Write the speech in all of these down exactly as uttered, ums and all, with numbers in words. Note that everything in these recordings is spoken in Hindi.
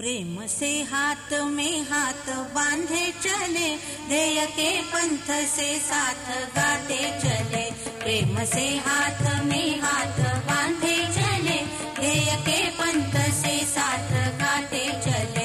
प्रेम से हाथ में हाथ बांधे चले, ध्येय के पंथ से साथ गाते चले। प्रेम से हाथ में हाथ बांधे चले, ध्येय के पंथ से साथ गाते चले।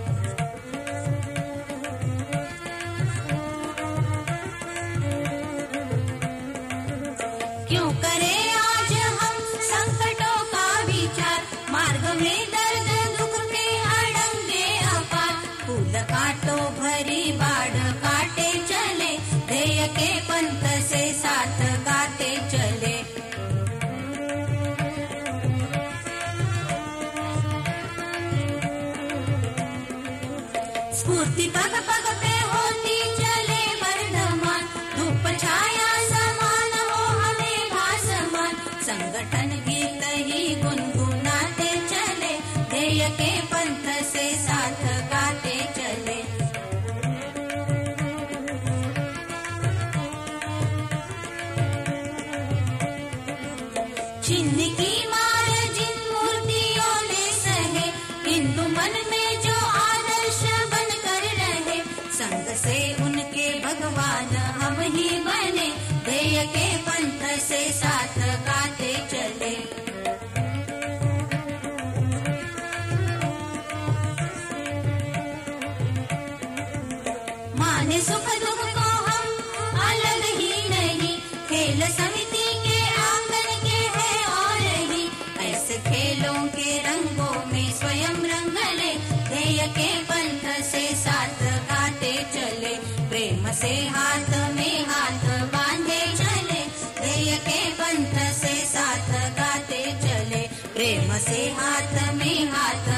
क्यों करे आज हम संकटों का विचार, मार्ग में दर्द दुख के अड़ंगे अपार। फूल काटो भरी बाढ़ काटे चले, ध्येय के पंथ से साथ गाते चले। स्फूर्ति पग पग पे होती चले वर्धमान, धूप छाया समान हो हमें भासमान। संगठन गीत ही गुनगुनाते चले, ध्येय के पंथ से साथ गाते चले। चिन्ह की मार जिन मूर्तियों ने सहे, हिंदू मन में जो आदर्श बनकर रहे। संग से उनके भगवान हम ही बने, ध्येय के पंथ से साथ गाते चले। माने सुख दुख को हम अलग ही नहीं, खेल समिति के आंगन के है और ही। ऐसे खेलों के रंगों में स्वयं रंग ले, ध्येय के पंथ से साथ गाते चले। प्रेम से हाथ में हाथ बांधे चले, ध्येय के पंथ से साथ गाते चले। प्रेम से हाथ में हाथ